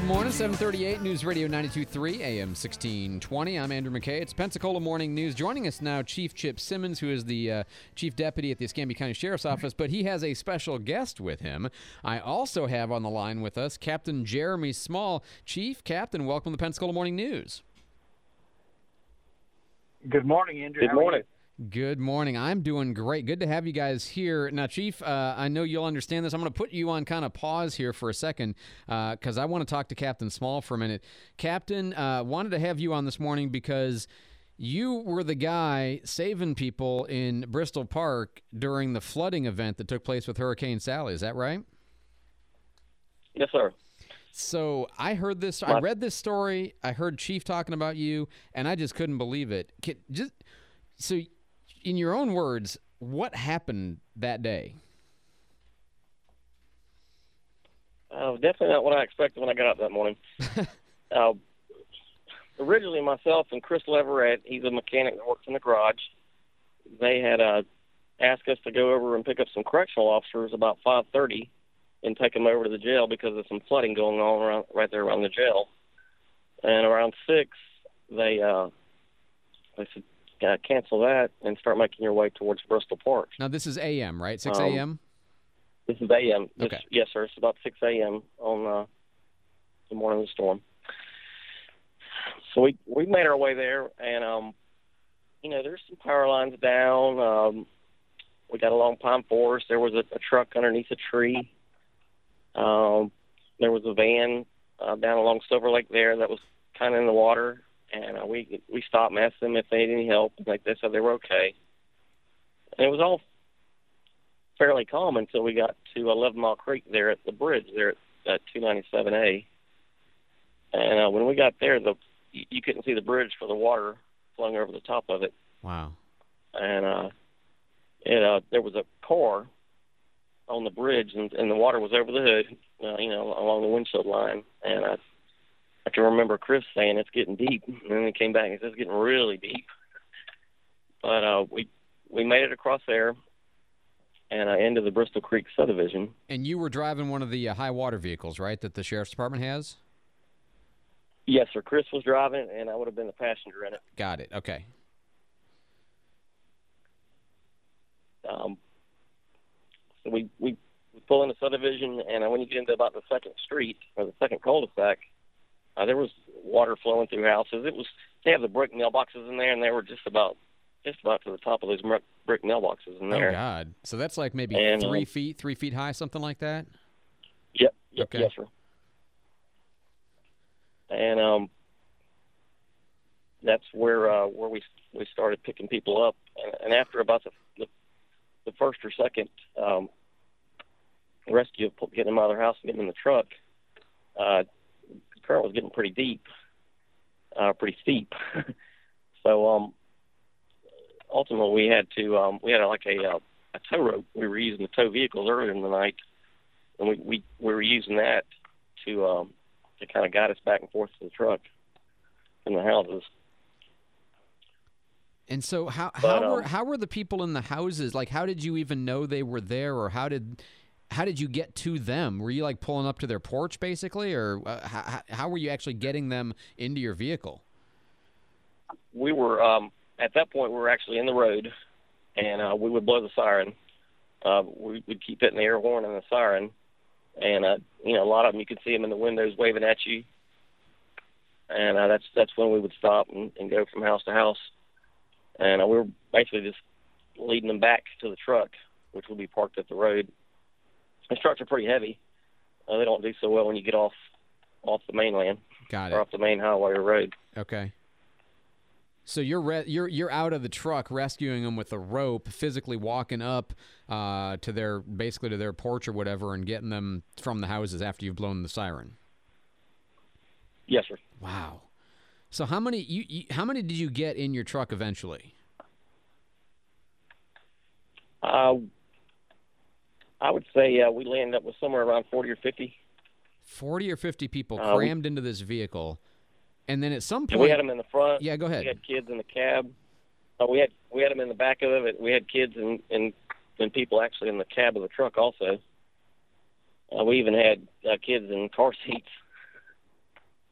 morning, 738, News Radio 92.3, AM 1620. I'm Andrew McKay. It's Pensacola Morning News. Joining us now, Chief Chip Simmons, who is the Chief Deputy at the Escambia County Sheriff's Office, but he has a special guest with him. I also have on the line with us Captain Jeremy Small. Chief, Captain, welcome to the Pensacola Morning News. Good morning, Andrew. Good morning. Good morning. I'm doing great. Good to have you guys here. Now, Chief, I know you'll understand this. I'm going to put you on kind of pause here for a second because I want to talk to Captain Small for a minute. Captain, wanted to have you on this morning because you were the guy saving people in Bristol Park during the flooding event that took place with Hurricane Sally. Is that right? Yes, sir. So I heard this. I read this story. I heard Chief talking about you, and I just couldn't believe it. So, in your own words, what happened that day? Definitely not what I expected when I got up that morning. Originally, myself and Chris Leverett, he's a mechanic that works in the garage, they had asked us to go over and pick up some correctional officers about 5:30 and take them over to the jail because of some flooding going on right there around the jail. And around 6, they said, cancel that and start making your way towards Bristol Park. Now, this is a.m., right? 6 a.m.? This is a.m. Okay. Yes, sir. It's about 6 a.m. on the morning of the storm. So we made our way there, and, there's some power lines down. We got along Pine Forest. There was a truck underneath a tree. There was a van down along Silver Lake there that was kind of in the water. And we stopped and asked them if they needed any help. They said they were okay. And it was all fairly calm until we got to 11 Mile Creek there at the bridge there at 297A. And when we got there, you couldn't see the bridge for the water flowing over the top of it. Wow. And there was a car on the bridge, and the water was over the hood, along the windshield line. And I can remember Chris saying it's getting deep, and then he came back and said it's getting really deep. But we made it across there and into the Bristol Creek subdivision. And you were driving one of the high water vehicles, right, that the Sheriff's Department has? Yes, sir. Chris was driving, and I would have been the passenger in it. Got it. Okay. So we pull in the subdivision, and when you get into about the second street or the second cul-de-sac, there was water flowing through houses. They have the brick mailboxes in there, and they were just about to the top of those brick mailboxes in there. Oh, God. So that's like maybe 3 feet high, something like that? Yep. Okay. Yes, sir. And that's where we started picking people up. And after about the first or second rescue of getting them out of their house and getting them in the truck, the current was getting pretty deep, pretty steep. So ultimately, we had like a tow rope. We were using to tow vehicles earlier in the night, and we were using that to kind of guide us back and forth to the truck from the houses. And so how were the people in the houses? Like, how did you even know they were there, or how did you get to them? Were you like pulling up to their porch basically, or how were you actually getting them into your vehicle? We were at that point we were actually in the road, and we would blow the siren. We'd keep hitting the air horn and the siren, and a lot of them you could see them in the windows waving at you, and that's when we would stop and go from house to house, and we were basically just leading them back to the truck, which would be parked at the road. These trucks are pretty heavy. They don't do so well when you get off the mainland. Got it. Or off the main highway or road. Okay. So you're out of the truck rescuing them with a rope, physically walking up to their porch or whatever, and getting them from the houses after you've blown the siren. Yes, sir. Wow. So how many did you get in your truck eventually? I would say we landed up with somewhere around 40 or 50. 40 or 50 people crammed into this vehicle. And then at some point... we had them in the front. Yeah, go ahead. We had kids in the cab. We had them in the back of it. We had kids and people actually in the cab of the truck also. We even had kids in car seats.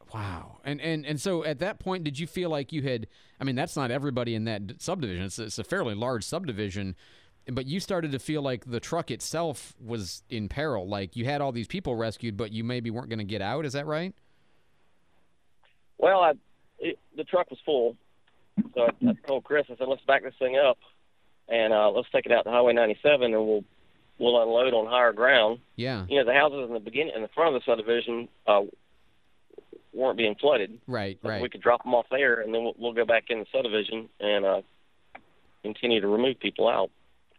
Wow. And so at that point, did you feel like you had, I mean, that's not everybody in that subdivision. It's a fairly large subdivision, but you started to feel like the truck itself was in peril. Like you had all these people rescued, but you maybe weren't going to get out. Is that right? Well, the truck was full. So I told Chris, I said, let's back this thing up and let's take it out to Highway 97 and we'll unload on higher ground. Yeah. You know, the houses in the front of the subdivision weren't being flooded. Right, so right. We could drop them off there, and then we'll go back in the subdivision and continue to remove people out.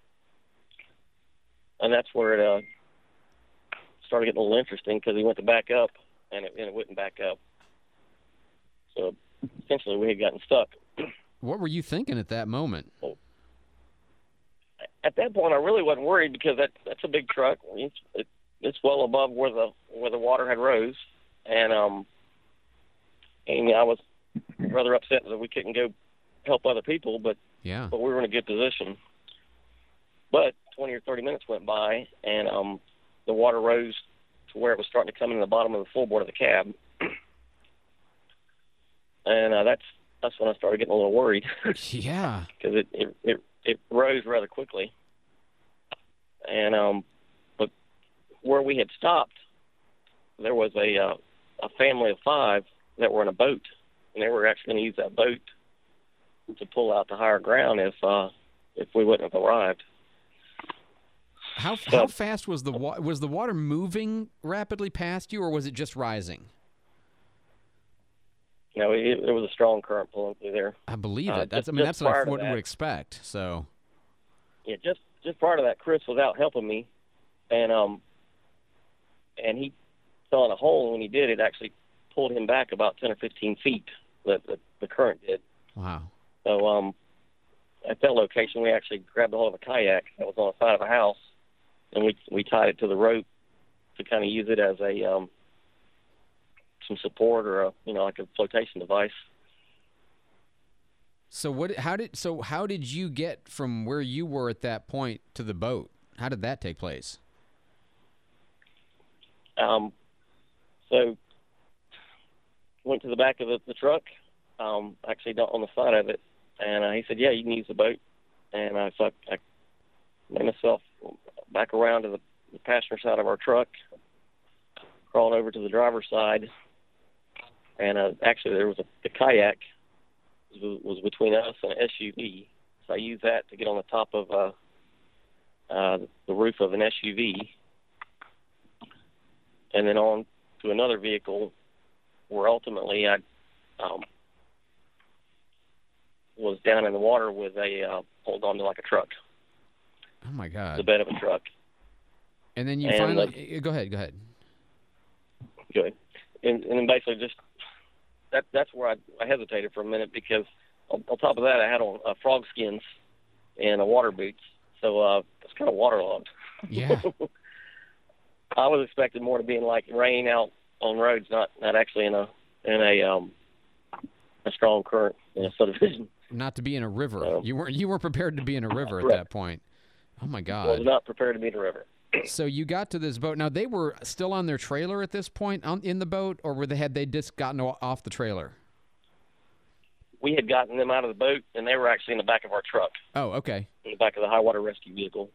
And that's where it started getting a little interesting because he went to back up, and it wouldn't back up. So essentially we had gotten stuck. What were you thinking at that moment? At that point, I really wasn't worried because that's a big truck. It's well above where the water had rose, and I was rather upset that we couldn't go help other people, but we were in a good position. But 20 or 30 minutes went by, and the water rose to where it was starting to come in the bottom of the floorboard of the cab, and that's when I started getting a little worried. Yeah, because it rose rather quickly, and but where we had stopped, there was a family of 5 that were in a boat, and they were actually going to use that boat to pull out to higher ground if we wouldn't have arrived. How fast was the water? Was the water moving rapidly past you, or was it just rising? No, it was a strong current pulling through there. I believe it. That's what I would expect. So, yeah, just prior to that, Chris was out helping me, and he fell in a hole. And when he did, it actually pulled him back about 10 or 15 feet. The current did. Wow. So at that location, we actually grabbed a hold of a kayak that was on the side of a house, and we tied it to the rope to kind of use it as a some support or like a flotation device. So how did you get from where you were at that point to the boat? How did that take place? So went to the back of the truck, actually on the side of it, and he said, "Yeah, you can use the boat." And so I made myself back around to the passenger side of our truck, crawled over to the driver's side, and actually there was the kayak was between us and an SUV. So I used that to get on the top of the roof of an SUV, and then on to another vehicle where ultimately I was down in the water with hold on to like a truck. Oh my God! The bed of a truck. And then you finally go ahead. Good. And then basically just that's where I hesitated for a minute because on top of that I had on frog skins and water boots, so it's kind of waterlogged. Yeah. I was expecting more to be in like rain out on roads, not actually in a strong current in a subdivision. Not to be in a river. You weren't prepared to be in a river at that point. Oh my God. I was not prepared to be in a river. So you got to this boat. Now they were still on their trailer at this point in the boat, or had they just gotten off the trailer? We had gotten them out of the boat, and they were actually in the back of our truck. Oh, okay. In the back of the high water rescue vehicle.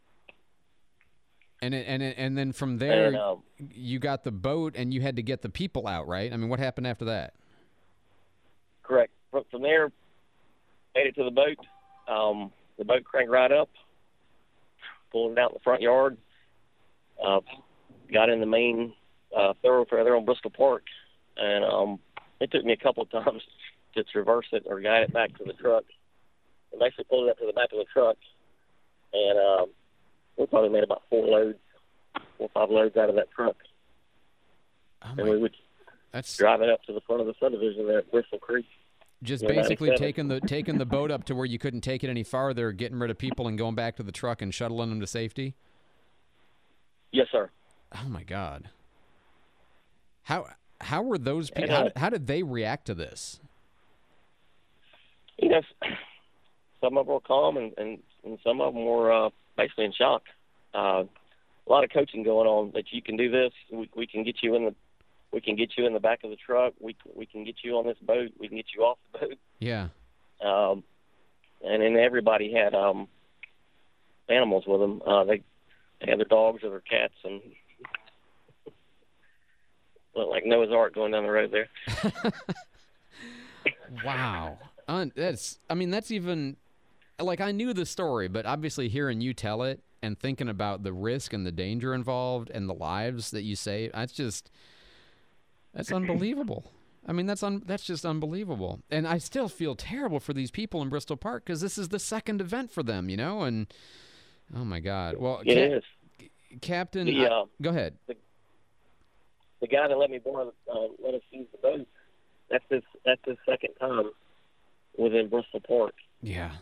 And then from there, you got the boat, and you had to get the people out, right? I mean, what happened after that? Correct. From there, made it to the boat. The boat cranked right up, pulled it out in the front yard, got in the main thoroughfare there on Bristol Park, and it took me a couple of times to traverse it or guide it back to the truck. I basically pulled it up to the back of the truck, and we probably made about 4 or 5 loads out of that truck. Oh and we would drive it up to the front of the subdivision there at Bristol Creek. Just basically taking the boat up to where you couldn't take it any farther, getting rid of people and going back to the truck and shuttling them to safety? Yes, sir. Oh my God. How were those people? How did they react to this? Some of them were calm, and some of them were basically in shock. A lot of coaching going on that you can do this. We can get you in we can get you in the back of the truck. We can get you on this boat. We can get you off the boat. Yeah. And then everybody had animals with them. They had their dogs or their cats, and looked like Noah's Ark going down the road there. Wow. That's even, like, I knew the story, but obviously hearing you tell it and thinking about the risk and the danger involved and the lives that you save, that's unbelievable. I mean, that's just unbelievable. And I still feel terrible for these people in Bristol Park because this is the second event for them, and oh my God. Well, it is. Captain, go ahead. The guy that let us use the boat, that's his second time within Bristol Park. Yeah.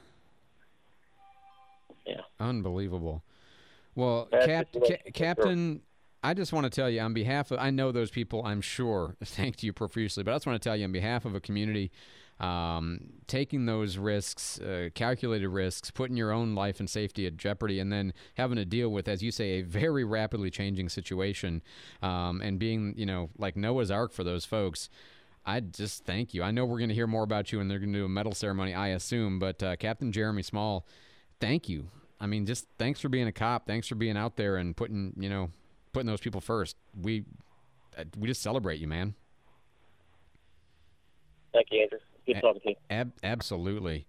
Yeah. Unbelievable. Well, Captain, I just want to tell you on behalf of, I know those people, I'm sure, thanked you profusely, but I just want to tell you on behalf of a community, taking those risks, calculated risks, putting your own life and safety at jeopardy, and then having to deal with, as you say, a very rapidly changing situation, and being, like Noah's Ark for those folks. I just thank you. I know we're going to hear more about you, and they're going to do a medal ceremony, I assume, but Captain Jeremy Small, thank you. I mean, just thanks for being a cop. Thanks for being out there and putting those people first. We just celebrate you, man. Thank you, Andrew. Good talking to you. Absolutely.